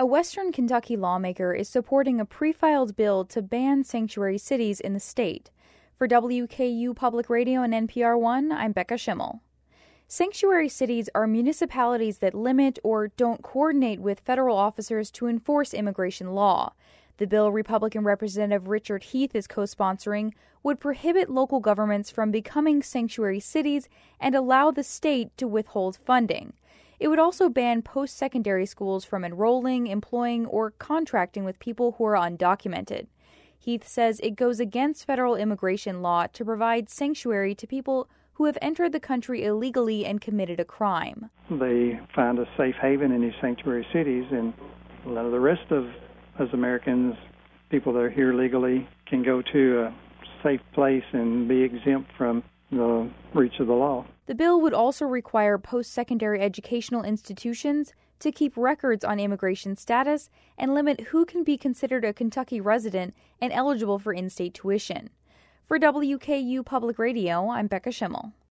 A Western Kentucky lawmaker is supporting a pre-filed bill to ban sanctuary cities in the state. For WKU Public Radio and NPR One, I'm Becca Schimmel. Sanctuary cities are municipalities that limit or don't coordinate with federal officers to enforce immigration law. The bill Republican Representative Richard Heath is co-sponsoring would prohibit local governments from becoming sanctuary cities and allow the state to withhold funding. It would also ban post-secondary schools from enrolling, employing, or contracting with people who are undocumented. Heath says it goes against federal immigration law to provide sanctuary to people who have entered the country illegally and committed a crime. They find a safe haven in these sanctuary cities, and a lot of the rest of us Americans, people that are here legally, can go to a safe place and be exempt from the reach of the law. The bill would also require post-secondary educational institutions to keep records on immigration status and limit who can be considered a Kentucky resident and eligible for in-state tuition. For WKU Public Radio, I'm Becca Schimmel.